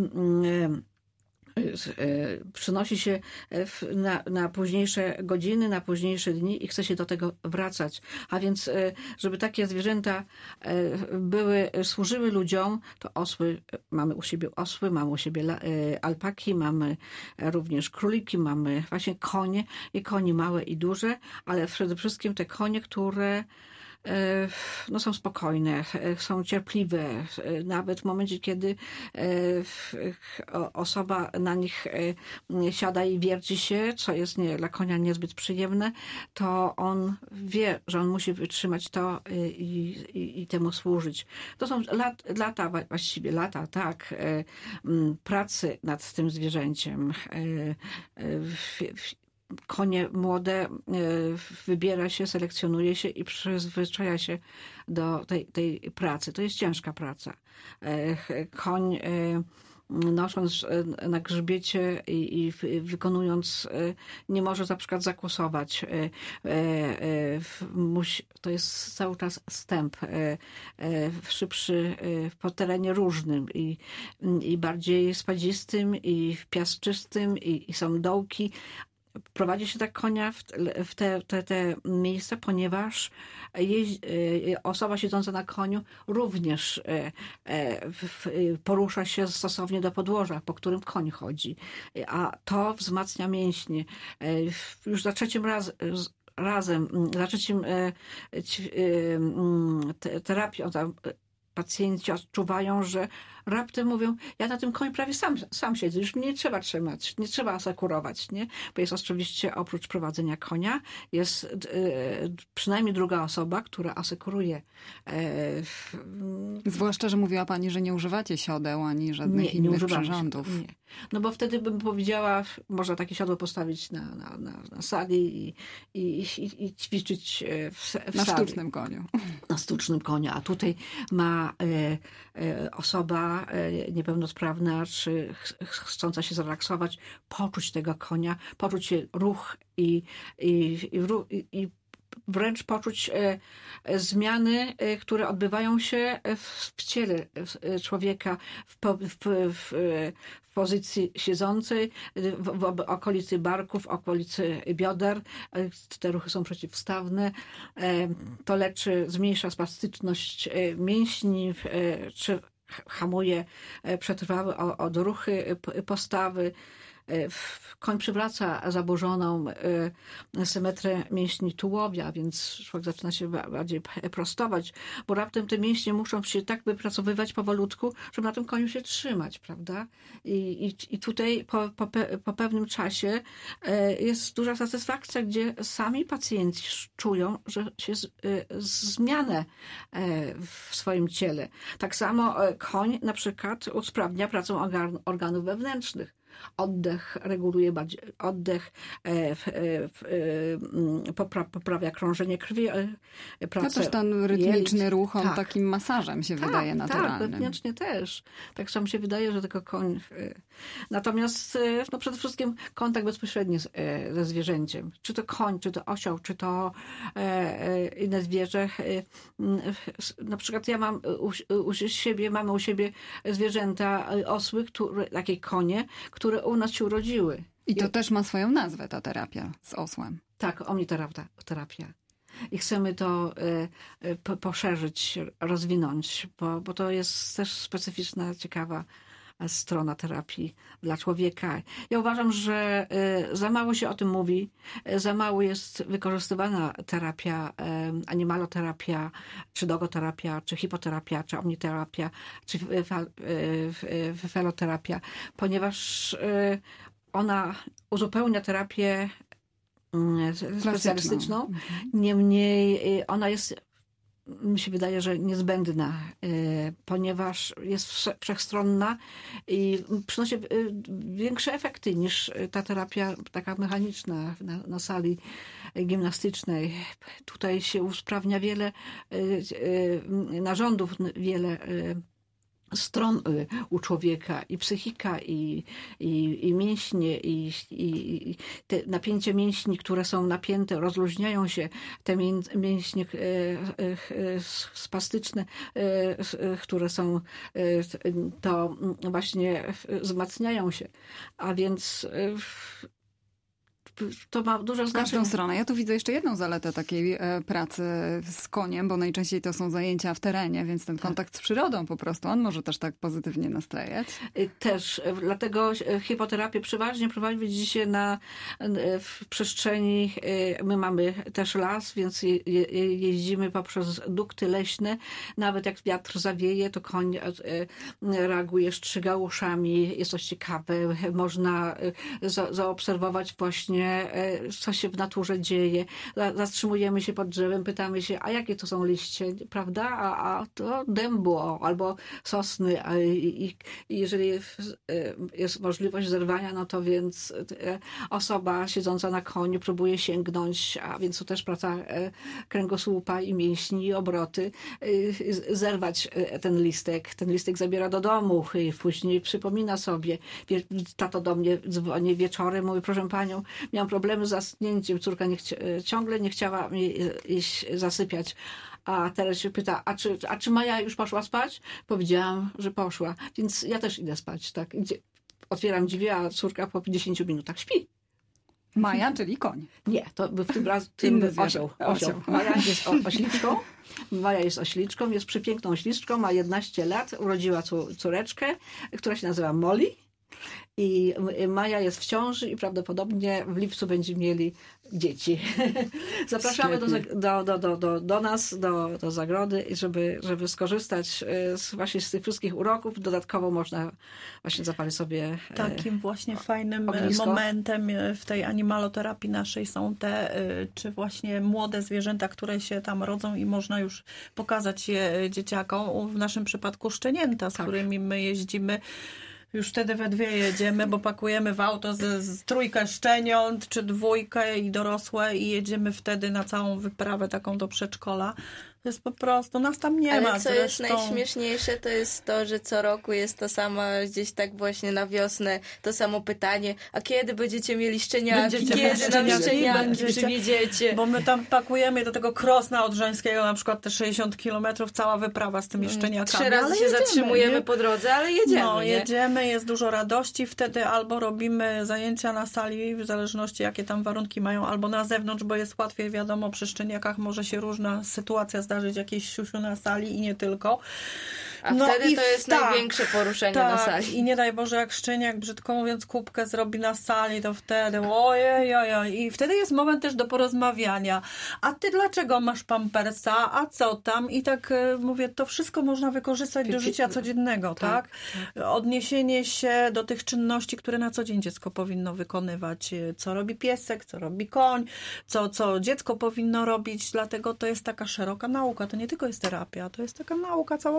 przynosi się na, na późniejsze godziny, na późniejsze dni i chce się do tego wracać. A więc, żeby takie zwierzęta były, służyły ludziom, to osły, mamy u siebie osły, mamy u siebie alpaki, mamy również króliki, mamy właśnie konie i konie małe i duże, ale przede wszystkim te konie, które no, są spokojne, są cierpliwe. Nawet w momencie, kiedy osoba na nich siada i wierci się, co jest nie, dla konia niezbyt przyjemne, to on wie, że on musi wytrzymać to i, i, i temu służyć. To są lat, lata, właściwie lata, tak, pracy nad tym zwierzęciem. Konie młode wybiera się, selekcjonuje się i przyzwyczaja się do tej, tej pracy. To jest ciężka praca. Koń nosząc na grzbiecie i, i wykonując, nie może na przykład zakłosować. To jest cały czas stęp szybszy po terenie różnym i, i bardziej spadzistym i piaszczystym i, i są dołki. Prowadzi się tak konia w, w te, te, te miejsca, ponieważ jeździ, osoba siedząca na koniu również porusza się stosownie do podłoża, po którym koń chodzi. A to wzmacnia mięśnie. Już za trzecim raz, razem, za trzecim terapią pacjenci odczuwają, że raptem mówią, ja na tym koniu prawie sam, sam siedzę, już mnie nie trzeba trzymać, nie trzeba asekurować, nie? Bo jest oczywiście oprócz prowadzenia konia, jest e, przynajmniej druga osoba, która asekuruje. E, Zwłaszcza, że mówiła pani, że nie używacie siodeł ani żadnych nie, innych nie przyrządów. Nie. No bo wtedy bym powiedziała, można takie siodło postawić na, na, na, na sali i, i, i, i ćwiczyć w, w Na sali. sztucznym koniu. Na sztucznym koniu, a tutaj ma e, e, osoba niepełnosprawna, czy chcąca się zrelaksować, poczuć tego konia, poczuć się ruch i, i, i, i wręcz poczuć zmiany, które odbywają się w, w ciele człowieka, w, w, w, w pozycji siedzącej, w, w okolicy barków, w okolicy bioder. Te ruchy są przeciwstawne. To leczy, zmniejsza spastyczność mięśni, czy hamuje przetrwałe odruchy postawy. Koń przywraca zaburzoną symetrię mięśni tułowia, więc człowiek zaczyna się bardziej prostować, bo raptem te mięśnie muszą się tak wypracowywać powolutku, żeby na tym koniu się trzymać, prawda? I, i, i tutaj po, po, po pewnym czasie jest duża satysfakcja, gdzie sami pacjenci czują, że się z, zmianę w swoim ciele. Tak samo koń na przykład usprawnia pracę organ, organów wewnętrznych. oddech, reguluje bardziej oddech, poprawia krążenie krwi. No też ten rytmiczny jelit. ruch, on tak. takim masażem się tak, wydaje naturalnym. Tak, wewnętrznie też. Tak samo się wydaje, że tylko koń. Natomiast no przede wszystkim kontakt bezpośredni z, ze zwierzęciem. Czy to koń, czy to osioł, czy to inne zwierzę. Na przykład ja mam u, u siebie, mamy u siebie zwierzęta, osły, które, takie konie, które u nas się urodziły. I to I... też ma swoją nazwę, ta terapia z osłem. Tak, omniterapia. I chcemy to y, y, poszerzyć, rozwinąć, bo, bo to jest też specyficzna, ciekawa strona terapii dla człowieka. Ja uważam, że y, za mało się o tym mówi, y, za mało jest wykorzystywana terapia, y, animaloterapia, czy dogoterapia, czy hipoterapia, czy omniterapia, czy feloterapia, ponieważ y, ona uzupełnia terapię specjalistyczną. Mhm. Niemniej ona jest, mi się wydaje, że niezbędna, ponieważ jest wszechstronna i przynosi większe efekty niż ta terapia taka mechaniczna na, na sali gimnastycznej. Tutaj się usprawnia wiele narządów, wiele stron u człowieka, i psychika, i, i, i mięśnie, i, i, i te napięcie mięśni, które są napięte, rozluźniają się, te mięśnie spastyczne, które są, to właśnie wzmacniają się. A więc to ma duże znaczenie. W każdą stronę. Ja tu widzę jeszcze jedną zaletę takiej e, pracy z koniem, bo najczęściej to są zajęcia w terenie, więc ten kontakt z przyrodą po prostu, on może też tak pozytywnie nastrajać. Też. Dlatego hipoterapię przeważnie prowadzi się na, w przestrzeni, my mamy też las, więc je, jeździmy poprzez dukty leśne. Nawet jak wiatr zawieje, to koń reaguje, sztrzyga uszami, jest to ciekawe. Można za, zaobserwować właśnie, co się w naturze dzieje. Zatrzymujemy się pod drzewem, pytamy się, a jakie to są liście, prawda? A, a to dębu albo sosny. A, i, i jeżeli jest możliwość zerwania, no to więc osoba siedząca na koniu próbuje sięgnąć, a więc to też praca kręgosłupa i mięśni, i obroty, zerwać ten listek. Ten listek zabiera do domu i później przypomina sobie. Tato do mnie dzwoni wieczorem, mówi, proszę panią, miałam problemy z zasnięciem, córka nie chcia, ciągle nie chciała mi iść zasypiać. A teraz się pyta, a czy, a czy Maja już poszła spać? Powiedziałam, że poszła, więc ja też idę spać. Tak? Otwieram drzwi, a córka po pięćdziesięciu minutach śpi. Maja, czyli koń. Nie, to w tym razie tym osioł. osioł. Maja jest ośliczką. Maja jest ośliczką, jest przepiękną ośliczką, ma jedenaście lat, urodziła córeczkę, która się nazywa Molly. I Maja jest w ciąży i prawdopodobnie w lipcu będziemy mieli dzieci. Zapraszamy do, do, do, do, do, do nas, do, do zagrody, żeby, żeby skorzystać z, właśnie z tych wszystkich uroków. Dodatkowo można właśnie zapalić sobie takim właśnie fajnym ognisko. Momentem w tej animaloterapii naszej są te, czy właśnie młode zwierzęta, które się tam rodzą i można już pokazać je dzieciakom. W naszym przypadku szczenięta, z tak. którymi my jeździmy. Już wtedy we dwie jedziemy, bo pakujemy w auto z, z trójkę szczeniąt, czy dwójkę i dorosłe i jedziemy wtedy na całą wyprawę taką do przedszkola. To jest po prostu, nas tam nie Ale ma. Ale co zresztą. jest najśmieszniejsze, to jest to, że co roku jest to samo, gdzieś tak właśnie na wiosnę, to samo pytanie, a kiedy będziecie mieli szczeniaki? Będziecie kiedy szczeniaki, nam szczeniaki będziecie, przywieziecie? Bo my tam pakujemy do tego Krosna Odrzańskiego, na przykład te sześćdziesiąt kilometrów, cała wyprawa z tymi szczeniakami. Trzy razy ale się jedziemy, zatrzymujemy nie? po drodze, ale jedziemy. No, nie? jedziemy, jest dużo radości, wtedy albo robimy zajęcia na sali, w zależności jakie tam warunki mają, albo na zewnątrz, bo jest łatwiej, wiadomo, przy szczeniakach może się różna sytuacja zdarzyć, jakieś siusiu na sali i nie tylko. A no wtedy i to jest tak, największe poruszenie tak, na sali. I nie daj Boże, jak szczeniak, brzydko mówiąc, kubkę zrobi na sali, to wtedy ojej, ojej. I wtedy jest moment też do porozmawiania. A ty dlaczego masz pampersa? A co tam? I tak mówię, to wszystko można wykorzystać do życia codziennego, tak? tak? Odniesienie się do tych czynności, które na co dzień dziecko powinno wykonywać. Co robi piesek, co robi koń, co, co dziecko powinno robić. Dlatego to jest taka szeroka nauka. To nie tylko jest terapia, to jest taka nauka całościowa.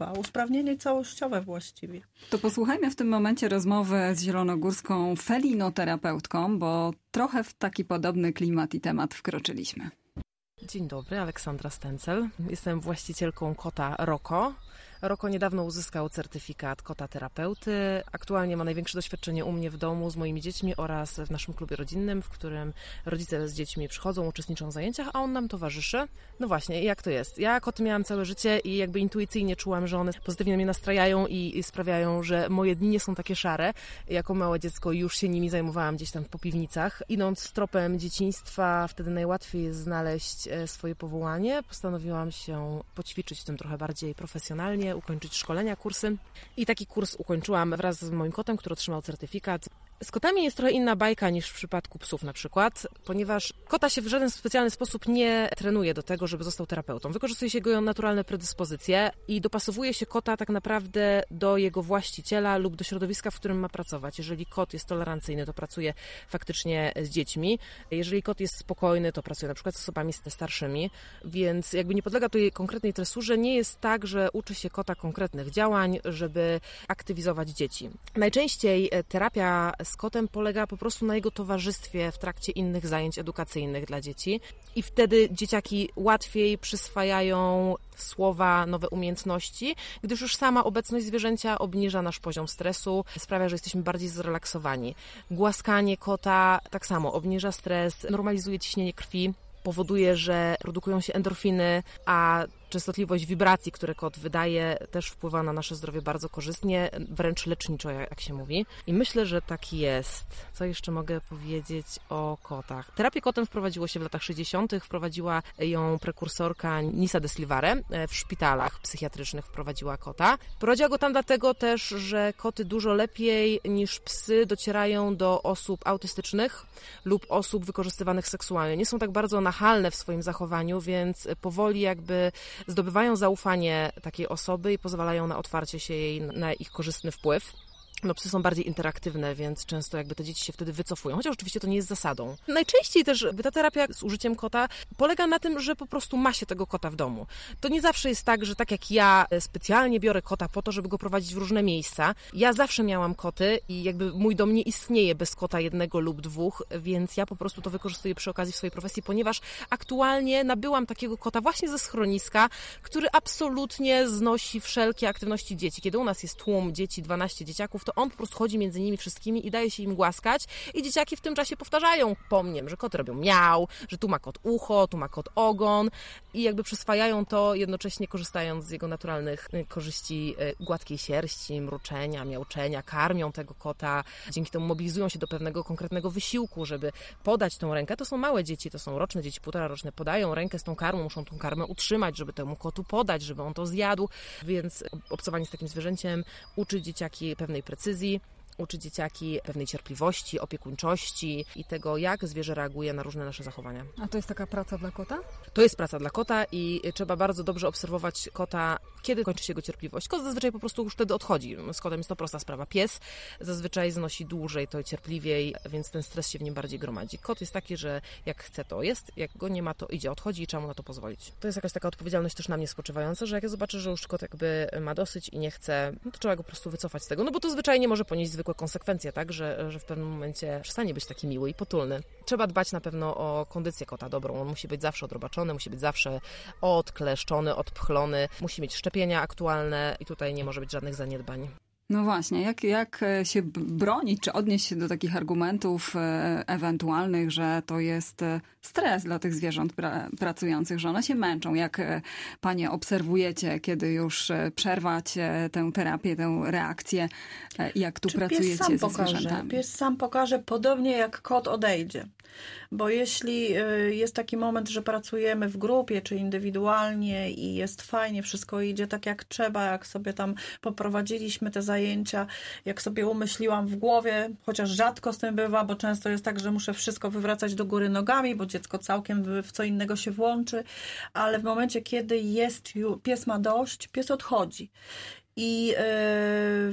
potrzeba. Usprawnienie całościowe właściwie. To posłuchajmy w tym momencie rozmowy z zielonogórską felinoterapeutką, bo trochę w taki podobny klimat i temat wkroczyliśmy. Dzień dobry, Aleksandra Stencel. Jestem właścicielką kota Roko. Roko niedawno uzyskał certyfikat kota terapeuty. Aktualnie ma największe doświadczenie u mnie w domu z moimi dziećmi oraz w naszym klubie rodzinnym, w którym rodzice z dziećmi przychodzą, uczestniczą w zajęciach, a on nam towarzyszy. No właśnie, jak to jest? Ja koty miałam całe życie i jakby intuicyjnie czułam, że one pozytywnie mnie nastrajają i, i sprawiają, że moje dni nie są takie szare. Jako małe dziecko już się nimi zajmowałam gdzieś tam po piwnicach. Idąc tropem dzieciństwa, wtedy najłatwiej jest znaleźć swoje powołanie. Postanowiłam się poćwiczyć w tym trochę bardziej profesjonalnie, ukończyć szkolenia, kursy. I taki kurs ukończyłam wraz z moim kotem, który otrzymał certyfikat. Z kotami jest trochę inna bajka niż w przypadku psów na przykład, ponieważ kota się w żaden specjalny sposób nie trenuje do tego, żeby został terapeutą. Wykorzystuje się jego naturalne predyspozycje i dopasowuje się kota tak naprawdę do jego właściciela lub do środowiska, w którym ma pracować. Jeżeli kot jest tolerancyjny, to pracuje faktycznie z dziećmi. Jeżeli kot jest spokojny, to pracuje na przykład z osobami starszymi, więc jakby nie podlega tej konkretnej tresurze. Nie jest tak, że uczy się kota konkretnych działań, żeby aktywizować dzieci. Najczęściej terapia z kotem polega po prostu na jego towarzystwie w trakcie innych zajęć edukacyjnych dla dzieci i wtedy dzieciaki łatwiej przyswajają słowa, nowe umiejętności, gdyż już sama obecność zwierzęcia obniża nasz poziom stresu, sprawia, że jesteśmy bardziej zrelaksowani. Głaskanie kota tak samo obniża stres, normalizuje ciśnienie krwi, powoduje, że produkują się endorfiny, a częstotliwość wibracji, które kot wydaje, też wpływa na nasze zdrowie bardzo korzystnie, wręcz leczniczo, jak się mówi. I myślę, że tak jest. Co jeszcze mogę powiedzieć o kotach? Terapię kotem wprowadziło się w latach sześćdziesiątych. Wprowadziła ją prekursorka Nisa de Silvare. W szpitalach psychiatrycznych wprowadziła kota. Wprowadziła go tam dlatego też, że koty dużo lepiej niż psy docierają do osób autystycznych lub osób wykorzystywanych seksualnie. Nie są tak bardzo nachalne w swoim zachowaniu, więc powoli jakby zdobywają zaufanie takiej osoby i pozwalają na otwarcie się jej na ich korzystny wpływ. No, psy są bardziej interaktywne, więc często jakby te dzieci się wtedy wycofują, chociaż oczywiście to nie jest zasadą. Najczęściej też ta terapia z użyciem kota polega na tym, że po prostu ma się tego kota w domu. To nie zawsze jest tak, że tak jak ja specjalnie biorę kota po to, żeby go prowadzić w różne miejsca. Ja zawsze miałam koty i jakby mój dom nie istnieje bez kota jednego lub dwóch, więc ja po prostu to wykorzystuję przy okazji w swojej profesji, ponieważ aktualnie nabyłam takiego kota właśnie ze schroniska, który absolutnie znosi wszelkie aktywności dzieci. Kiedy u nas jest tłum dzieci, dwanaście dzieciaków, to on po prostu chodzi między nimi wszystkimi i daje się im głaskać i dzieciaki w tym czasie powtarzają po mnie, że koty robią miau, że tu ma kot ucho, tu ma kot ogon i jakby przyswajają to, jednocześnie korzystając z jego naturalnych korzyści gładkiej sierści, mruczenia, miauczenia, karmią tego kota, dzięki temu mobilizują się do pewnego konkretnego wysiłku, żeby podać tą rękę. To są małe dzieci, to są roczne dzieci, półtora roczne, podają rękę z tą karmą, muszą tą karmę utrzymać, żeby temu kotu podać, żeby on to zjadł, więc obcowanie z takim zwierzęciem uczy dzieciaki pewnej precyzji, uczy dzieciaki pewnej cierpliwości, opiekuńczości i tego, jak zwierzę reaguje na różne nasze zachowania. A to jest taka praca dla kota? To jest praca dla kota i trzeba bardzo dobrze obserwować kota, kiedy kończy się jego cierpliwość. Kot zazwyczaj po prostu już wtedy odchodzi. Z kotem jest to prosta sprawa. Pies zazwyczaj znosi dłużej, to cierpliwiej, więc ten stres się w nim bardziej gromadzi. Kot jest taki, że jak chce, to jest, jak go nie ma, to idzie, odchodzi i trzeba mu na to pozwolić. To jest jakaś taka odpowiedzialność też na mnie spoczywająca, że jak ja zobaczę, że już kot jakby ma dosyć i nie chce, no to trzeba go po prostu wycofać z tego, no bo to zwyczajnie może ponieść zwykłe konsekwencje, tak, że, że w pewnym momencie przestanie być taki miły i potulny. Trzeba dbać na pewno o kondycję kota dobrą. On musi być zawsze odrobaczony, musi być zawsze odkleszczony, odpchlony, musi mieć szczepienia aktualne i tutaj nie może być żadnych zaniedbań. No właśnie, jak, jak się bronić, czy odnieść się do takich argumentów e, ewentualnych, że to jest stres dla tych zwierząt pra, pracujących, że one się męczą. Jak e, panie obserwujecie, kiedy już e, przerwać e, tę terapię, tę reakcję, e, jak tu czy pracujecie pies sam ze pokaże, zwierzętami? Pies sam pokaże, podobnie jak kot odejdzie. Bo jeśli jest taki moment, że pracujemy w grupie czy indywidualnie i jest fajnie, wszystko idzie tak jak trzeba, jak sobie tam poprowadziliśmy te zajęcia, jak sobie umyśliłam w głowie, chociaż rzadko z tym bywa, bo często jest tak, że muszę wszystko wywracać do góry nogami, bo dziecko całkiem w co innego się włączy, ale w momencie, kiedy jest, pies ma dość, pies odchodzi. I yy,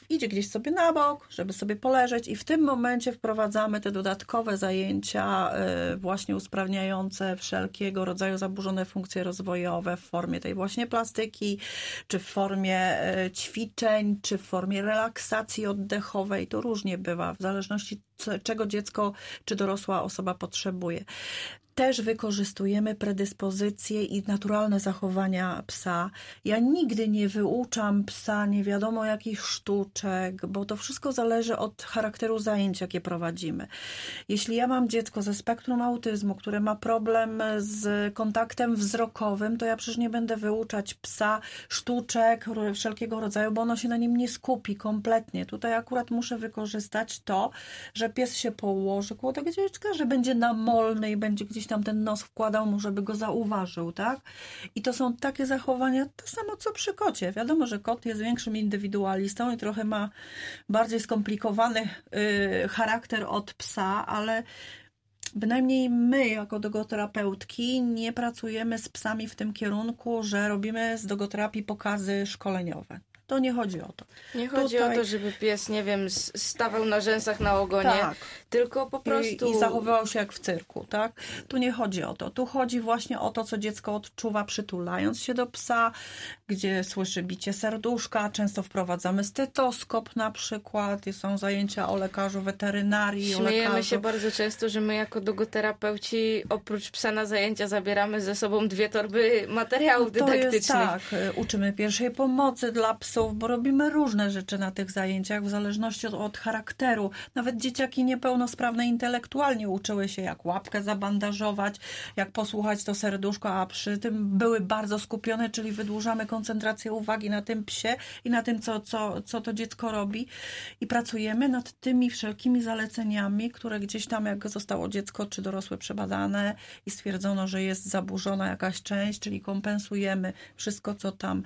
idzie gdzieś sobie na bok, żeby sobie poleżeć i w tym momencie wprowadzamy te dodatkowe zajęcia właśnie usprawniające wszelkiego rodzaju zaburzone funkcje rozwojowe w formie tej właśnie plastyki, czy w formie ćwiczeń, czy w formie relaksacji oddechowej. To różnie bywa, w zależności czego dziecko czy dorosła osoba potrzebuje. Też wykorzystujemy predyspozycje i naturalne zachowania psa. Ja nigdy nie wyuczam psa nie wiadomo jakich sztuczek, bo to wszystko zależy od charakteru zajęć, jakie prowadzimy. Jeśli ja mam dziecko ze spektrum autyzmu, które ma problem z kontaktem wzrokowym, to ja przecież nie będę wyuczać psa sztuczek wszelkiego rodzaju, bo ono się na nim nie skupi kompletnie. Tutaj akurat muszę wykorzystać to, że pies się położy koło tego dziecka, że będzie namolny i będzie gdzieś tam ten nos wkładał mu, żeby go zauważył, tak? I to są takie zachowania, to samo co przy kocie. Wiadomo, że kot jest większym indywidualistą i trochę ma bardziej skomplikowany y, charakter od psa, ale bynajmniej my jako dogoterapeutki nie pracujemy z psami w tym kierunku, że robimy z dogoterapii pokazy szkoleniowe. To nie chodzi o to. Nie chodzi Tutaj... o to, żeby pies, nie wiem, stawał na rzęsach na ogonie, tak. tylko po prostu... I, I zachowywał się jak w cyrku, tak? Tu nie chodzi o to. Tu chodzi właśnie o to, co dziecko odczuwa przytulając się do psa, gdzie słyszy bicie serduszka. Często wprowadzamy stetoskop na przykład. Są zajęcia o lekarzu weterynarii, Śmiejemy o lekarzu. się bardzo często, że my jako dogoterapeuci oprócz psa na zajęcia zabieramy ze sobą dwie torby materiałów no to dydaktycznych. Jest, tak. Uczymy pierwszej pomocy dla psów, bo robimy różne rzeczy na tych zajęciach w zależności od, od charakteru. Nawet dzieciaki niepełnosprawne intelektualnie uczyły się, jak łapkę zabandażować, jak posłuchać to serduszko, a przy tym były bardzo skupione, czyli wydłużamy koncentrację uwagi na tym psie i na tym, co, co, co to dziecko robi. I pracujemy nad tymi wszelkimi zaleceniami, które gdzieś tam, jak zostało dziecko czy dorosłe przebadane i stwierdzono, że jest zaburzona jakaś część, czyli kompensujemy wszystko, co tam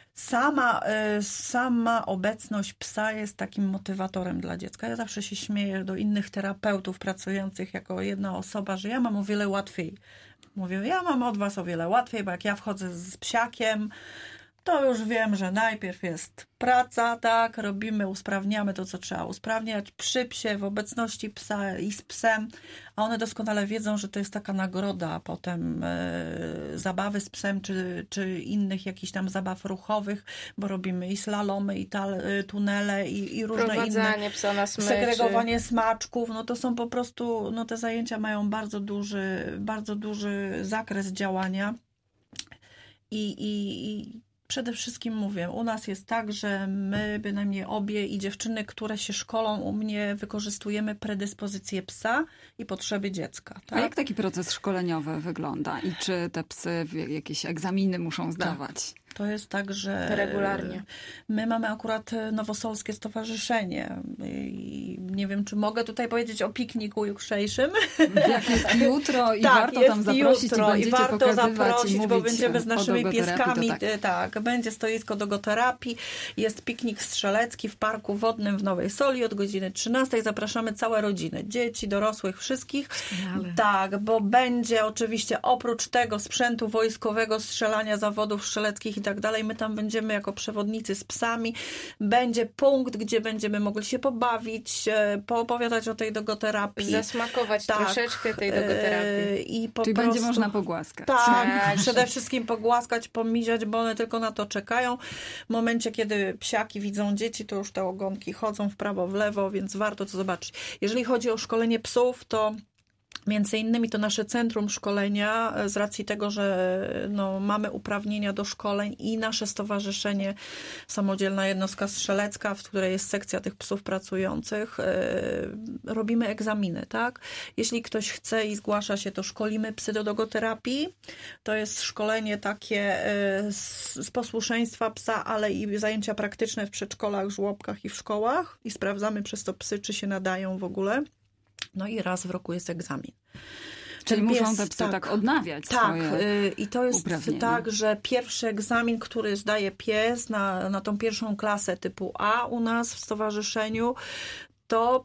Sama, sama obecność psa jest takim motywatorem dla dziecka. Ja zawsze się śmieję do innych terapeutów pracujących jako jedna osoba, że ja mam o wiele łatwiej. Mówię, ja mam od was o wiele łatwiej, bo jak ja wchodzę z psiakiem, to już wiem, że najpierw jest praca, tak, robimy, usprawniamy to, co trzeba usprawniać przy psie, w obecności psa i z psem, a one doskonale wiedzą, że to jest taka nagroda potem e, zabawy z psem, czy, czy innych jakichś tam zabaw ruchowych, bo robimy i slalomy, i tal, tunele, i, i różne Prowadzanie inne. Psa na smyczy. Segregowanie smaczków, no to są po prostu, no te zajęcia mają bardzo duży, bardzo duży zakres działania i, i, i przede wszystkim mówię, u nas jest tak, że my, bynajmniej obie i dziewczyny, które się szkolą u mnie, wykorzystujemy predyspozycje psa i potrzeby dziecka. Tak? A jak taki proces szkoleniowy wygląda? I czy te psy jakieś egzaminy muszą zdawać? Tak. To jest tak, że regularnie. My mamy akurat Nowosolskie Stowarzyszenie i nie wiem, czy mogę tutaj powiedzieć o pikniku jutrzejszym. Jak jest jutro i tak, warto tam zaprosić jutro, i, i warto zaprosić, i bo będziemy z naszymi pieskami. Tak. tak, będzie stoisko dogoterapii, jest piknik strzelecki w Parku Wodnym w Nowej Soli od godziny trzynastej. Zapraszamy całe rodziny, dzieci, dorosłych, wszystkich. Wspaniale. Tak, bo będzie oczywiście oprócz tego sprzętu wojskowego, strzelania, zawodów strzeleckich i tak dalej, my tam będziemy jako przewodnicy z psami. Będzie punkt, gdzie będziemy mogli się pobawić, poopowiadać o tej dogoterapii. Zasmakować tak. troszeczkę tej dogoterapii. I po Czyli prostu, będzie można pogłaskać. Tak, tak, przede wszystkim pogłaskać, pomiziać, bo one tylko na to czekają. W momencie, kiedy psiaki widzą dzieci, to już te ogonki chodzą w prawo, w lewo, więc warto to zobaczyć. Jeżeli chodzi o szkolenie psów, to między innymi to nasze centrum szkolenia, z racji tego, że no, mamy uprawnienia do szkoleń i nasze stowarzyszenie, samodzielna jednostka strzelecka, w której jest sekcja tych psów pracujących, yy, robimy egzaminy, tak? Jeśli ktoś chce i zgłasza się, to szkolimy psy do dogoterapii. To jest szkolenie takie yy, z, z posłuszeństwa psa, ale i zajęcia praktyczne w przedszkolach, żłobkach i w szkołach i sprawdzamy przez to psy, czy się nadają w ogóle. No i raz w roku jest egzamin. Czyli pies, muszą te psy tak, tak odnawiać tak, swoje i to jest tak, że pierwszy egzamin, który zdaje pies na, na tą pierwszą klasę typu A u nas w stowarzyszeniu, to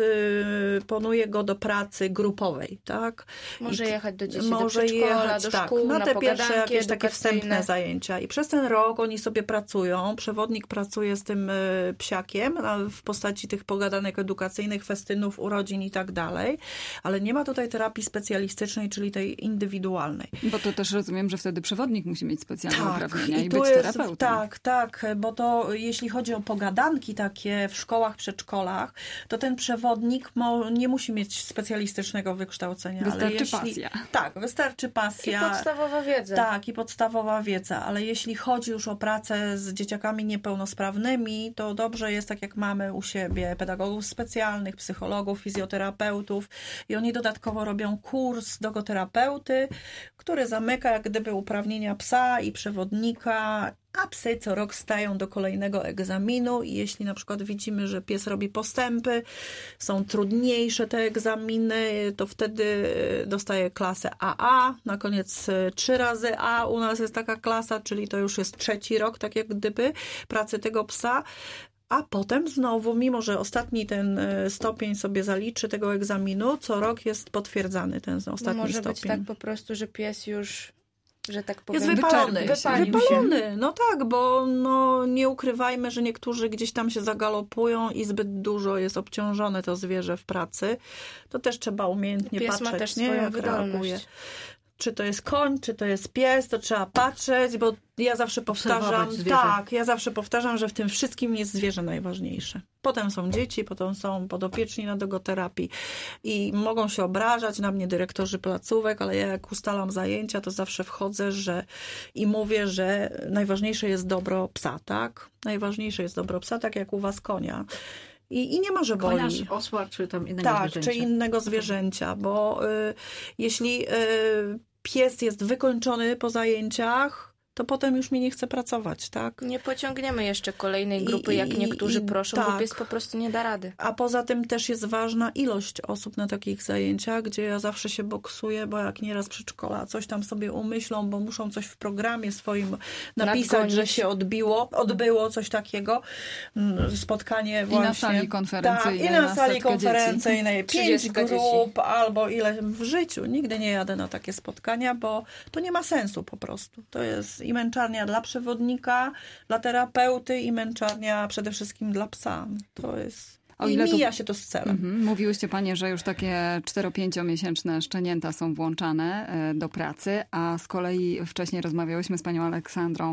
predysponuje go do pracy grupowej, tak? Może I jechać do dzieci, może do przedszkola, jechać, do tak, szkół, na na te pierwsze pogadanki jakieś takie wstępne edukacyjne. zajęcia. I przez ten rok oni sobie pracują, przewodnik pracuje z tym y, psiakiem a w postaci tych pogadanek edukacyjnych, festynów, urodzin i tak dalej, ale nie ma tutaj terapii specjalistycznej, czyli tej indywidualnej. Bo to też rozumiem, że wtedy przewodnik musi mieć specjalne Tak, uprawnienia i, i być tu jest, terapeutą. tak, tak, bo to jeśli chodzi o pogadanki takie w szkołach, przedszkolach, to ten przewodnik mo, nie musi mieć specjalistycznego wykształcenia. Wystarczy ale jeśli, pasja. Tak, wystarczy pasja. I podstawowa wiedza. Tak, i podstawowa wiedza, ale jeśli chodzi już o pracę z dzieciakami niepełnosprawnymi, to dobrze jest, tak jak mamy u siebie, pedagogów specjalnych, psychologów, fizjoterapeutów i oni dodatkowo robią kurs dogoterapeuty, który zamyka jak gdyby uprawnienia psa i przewodnika, a psy co rok stają do kolejnego egzaminu i jeśli na przykład widzimy, że pies robi postępy, są trudniejsze te egzaminy, to wtedy dostaje klasę A A, na koniec trzy razy A, u nas jest taka klasa, czyli to już jest trzeci rok, tak jak gdyby, pracy tego psa. A potem znowu, mimo że ostatni ten stopień sobie zaliczy tego egzaminu, co rok jest potwierdzany ten ostatni Może stopień. być tak po prostu, że pies już, że tak powiem, Jest wypalony. wypalił wypalony. się. No tak, bo no, nie ukrywajmy, że niektórzy gdzieś tam się zagalopują i zbyt dużo jest obciążone to zwierzę w pracy. To też trzeba umiejętnie Pies patrzeć, ma też nie? swoją Jak wydolność. reaguje. Czy to jest koń, czy to jest pies, to trzeba patrzeć, bo ja zawsze powtarzam, Obserwować zwierzę. tak, ja zawsze powtarzam, że w tym wszystkim jest zwierzę najważniejsze. Potem są dzieci, potem są podopieczni na dogoterapii i mogą się obrażać na mnie dyrektorzy placówek, ale ja jak ustalam zajęcia, to zawsze wchodzę, że i mówię, że najważniejsze jest dobro psa, tak? Najważniejsze jest dobro psa, tak jak u was konia. I, i nie ma, że boli. Konia, osła, czy tam innego Tak, zwierzęcia. czy innego zwierzęcia, bo y, jeśli y, pies jest wykończony po zajęciach, to potem już mi nie chce pracować, tak? Nie pociągniemy jeszcze kolejnej grupy, I- jak i- niektórzy i- proszą, tak. bo pies po prostu nie da rady. A poza tym też jest ważna ilość osób na takich zajęciach, gdzie ja zawsze się boksuję, bo jak nieraz przedszkola coś tam sobie umyślą, bo muszą coś w programie swoim napisać, Nadgonić. że się odbiło, odbyło coś takiego, mm, spotkanie I właśnie. na sali konferencyjnej. Tak, i na sali setkę konferencyjnej, pięć trzydzieści dzieci. grup albo ile w życiu. Nigdy nie jadę na takie spotkania, bo to nie ma sensu po prostu. To jest i męczarnia dla przewodnika, dla terapeuty i męczarnia przede wszystkim dla psa. To jest... O I ile tu- mija się to z celem. Mhm. Mówiłyście panie, że już takie cztero-pięciomiesięczne szczenięta są włączane e, do pracy, a z kolei wcześniej rozmawiałyśmy z panią Aleksandrą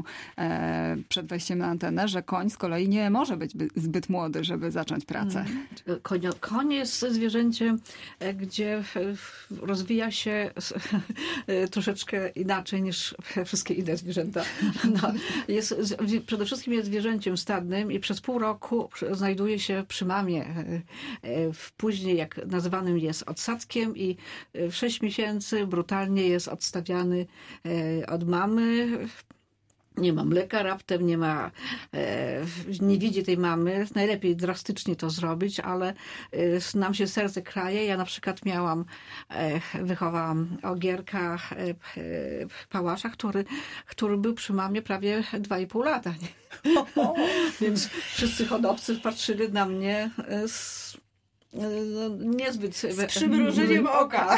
e, przed wejściem na antenę, że koń z kolei nie może być by- zbyt młody, żeby zacząć pracę. Konio, koń jest zwierzęciem, e, gdzie w- w- rozwija się s- e, troszeczkę inaczej niż wszystkie inne zwierzęta. No, jest, z- przede wszystkim jest zwierzęciem stadnym i przez pół roku przy- znajduje się przy mamie. e, e, w- Później, jak nazywanym jest odsadkiem i e, w sześć miesięcy brutalnie jest odstawiany e, od mamy. Nie ma mleka raptem, nie ma, e, nie widzi tej mamy. Najlepiej drastycznie to zrobić, ale e, nam się serce kraje. Ja na przykład miałam, e, wychowałam ogierka, e, e, pałasza, który, który był przy mamie prawie dwa i pół lata. Nie? Więc wszyscy hodowcy patrzyli na mnie e, z no, niezbyt... Z przymrużeniem oka.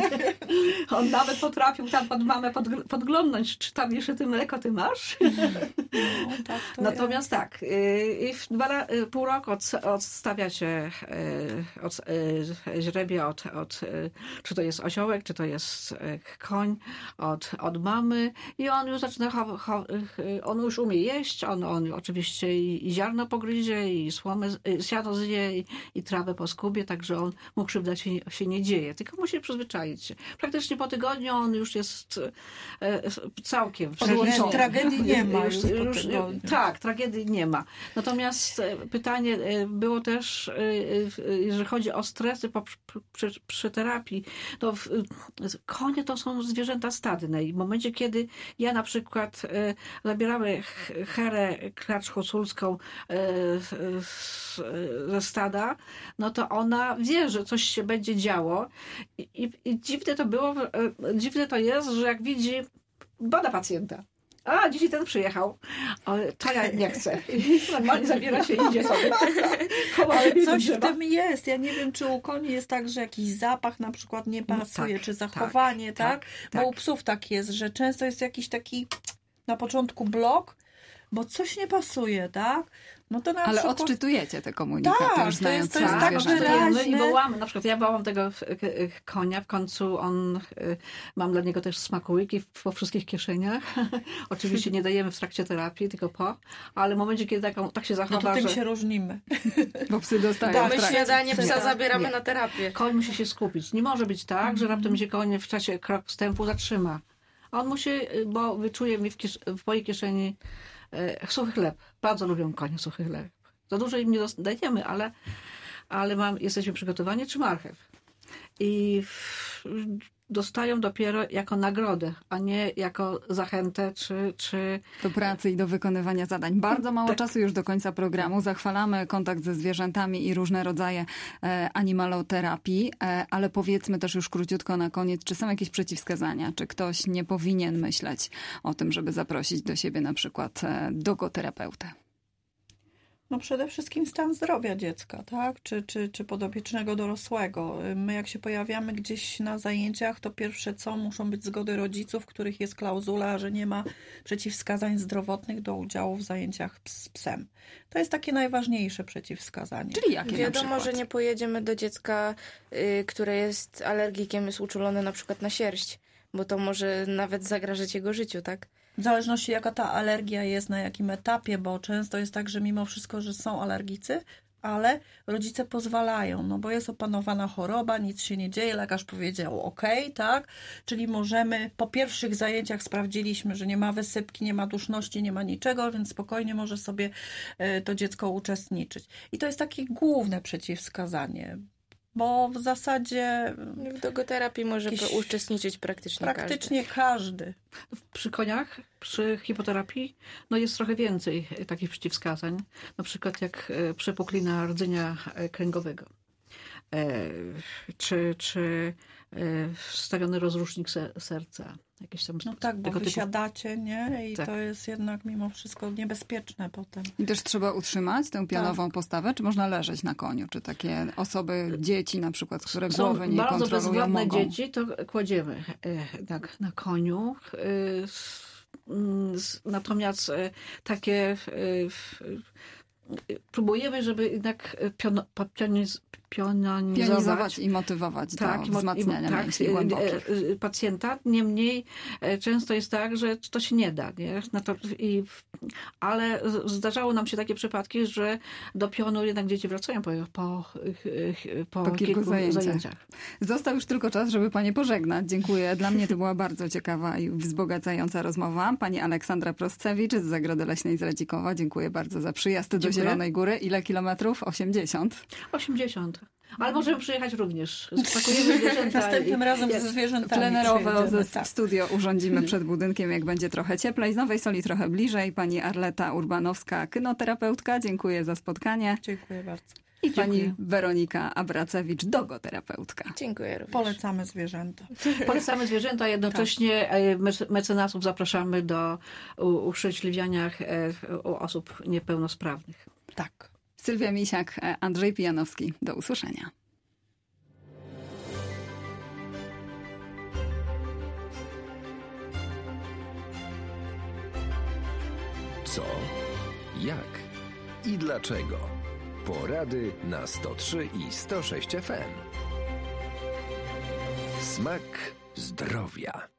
On nawet potrafił tam pod mamę podgl- podglądnąć, czy tam jeszcze ty mleko ty masz. No, tak, to Natomiast tak, y, i w dwa, la- y, pół roku od, odstawia się y, od, y, źrebie od, od y, czy to jest osiołek, czy to jest y, koń od, od mamy i on już zaczyna, cho, cho, y, on już umie jeść, on, on oczywiście i, i ziarno pogryzie, i słomę, y, siano zje, i, i trawę poskubie, także on mu krzywda się, się nie dzieje, tylko musi przyzwyczaić się. Praktycznie po tygodniu on już jest e, całkiem Tragedii- tragedii nie ma już po już, tygodniu. tak, tragedii nie ma. Natomiast e, pytanie e, było też, e, e, jeżeli chodzi o stresy po, przy, przy terapii, to w, konie to są zwierzęta stadne i w momencie, kiedy ja na przykład e, zabieramy ch- Herę klacz-husulską e, z- ze stada, no to ona wie, że coś się będzie działo i, i, i dziwne to było, e, dziwne to jest, że jak widzi, bada pacjenta. a dzisiaj ten przyjechał, ale to ja nie chcę. I normalnie zabiera się i idzie sobie. Ale coś w tym jest. Ja nie wiem, czy u koni jest tak, że jakiś zapach na przykład nie pasuje, no tak, czy zachowanie, tak? tak, Bo tak. u psów tak jest, że często jest jakiś taki na początku blok, bo coś nie pasuje, tak? No to na Ale przykład... odczytujecie te komunikaty, Tak, już to znając jest- to jest swoje tak zwierzęta. wyraźne. No i wołamy, na przykład ja wołam tego e, e, konia, w końcu on, e, mam dla niego też smakołyki po wszystkich kieszeniach. Oczywiście nie dajemy w trakcie terapii, tylko po, ale w momencie, kiedy taką, tak się No zachowa, to tym że się różnimy. Bo psy dostają Bo w my trakcie. śniadanie psa Nie. zabieramy Nie. na terapię. koń musi się skupić. Nie może być tak, że raptem się koń w czasie krok wstępu zatrzyma. On musi, bo wyczuje mi w, kiesz w mojej kieszeni e, suchy chleb. Bardzo lubią konie suchy chleb. Za dużo im nie dajemy, ale, ale mam, jesteśmy przygotowani, czy marchew. I w, dostają dopiero jako nagrodę, a nie jako zachętę, czy... czy... Do pracy i do wykonywania zadań. Bardzo mało czasu już do końca programu. Zachwalamy kontakt ze zwierzętami i różne rodzaje e, animaloterapii, e, ale powiedzmy też już króciutko na koniec, czy są jakieś przeciwwskazania? Czy ktoś nie powinien myśleć o tym, żeby zaprosić do siebie na przykład e, dogoterapeutę? No przede wszystkim stan zdrowia dziecka, tak? Czy, czy, czy podopiecznego dorosłego. My jak się pojawiamy gdzieś na zajęciach, to pierwsze co, muszą być zgody rodziców, w których jest klauzula, że nie ma przeciwwskazań zdrowotnych do udziału w zajęciach z psem. To jest takie najważniejsze przeciwwskazanie. Czyli jakie na Wiadomo, przykład? że nie pojedziemy do dziecka, y, które jest alergikiem, jest uczulone na przykład na sierść, bo to może nawet zagrażać jego życiu, tak? W zależności jaka ta alergia jest, na jakim etapie, bo często jest tak, że mimo wszystko, że są alergicy, ale rodzice pozwalają, no bo jest opanowana choroba, nic się nie dzieje, lekarz powiedział ok, tak? Czyli możemy, po pierwszych zajęciach sprawdziliśmy, że nie ma wysypki, nie ma duszności, nie ma niczego, więc spokojnie może sobie to dziecko uczestniczyć. I to jest takie główne przeciwwskazanie. Bo w zasadzie W dogoterapii może Jakiś- uczestniczyć praktycznie, praktycznie każdy. Przy koniach, przy hipoterapii, no jest trochę więcej takich przeciwwskazań. Na przykład jak e, przepuklina rdzenia e, kręgowego. E, czy czy e, wstawiony rozrusznik se, serca. Jakieś tam No tak, bo tego typu. wysiadacie, nie? I Tak. to jest jednak mimo wszystko niebezpieczne potem. I też trzeba utrzymać tę pionową postawę, czy można leżeć na koniu? Czy takie osoby, dzieci na przykład, które Są głowy nie bardzo kontrolują, bezwładne mogą? dzieci, to kładziemy e, tak, na koniu. E, s- mm, s- Natomiast e, takie e, f- e, próbujemy, żeby jednak pion, pa- pioniz, pionizować Pionizować i motywować tak, do i mo- wzmacniania i mo- mięśni tak, głębokich. e, e, pacjenta. Niemniej e, często jest tak, że to się nie da. Nie? No to, i, ale z- zdarzało nam się takie przypadki, że do pionu jednak dzieci wracają po, po, po, Po kilku zajęciach. zajęciach. Został już tylko czas, żeby Panie pożegnać. Dziękuję. Dla mnie to była bardzo ciekawa i wzbogacająca rozmowa. Pani Aleksandra Prostcewicz z Zagrody Leśnej z Radzikowa. Dziękuję bardzo za przyjazd do Dziękuję. Zielonej Góry. Ile kilometrów? osiemdziesiąt. osiemdziesiąt. Ale możemy przyjechać również. Spakujemy zwierzęta. Następnym i- razem i- ze zwierzętami Plenerowe przyjedziemy, ze tak. studio urządzimy przed budynkiem, jak będzie trochę cieplej. Z Nowej Soli trochę bliżej. Pani Arleta Urbanowska, kynoterapeutka. Dziękuję za spotkanie. Dziękuję bardzo. I pani Dziękuję. Weronika Abracewicz, dogoterapeutka. Dziękuję również. Polecamy zwierzęta. Polecamy zwierzęta, jednocześnie e, mec- mecenasów zapraszamy do u- uszczęśliwiania e, u osób niepełnosprawnych. Tak. Sylwia Misiak, Andrzej Pijanowski. Do usłyszenia. Co, jak i dlaczego? Porady na sto trzy i sto sześć F M. Smak zdrowia.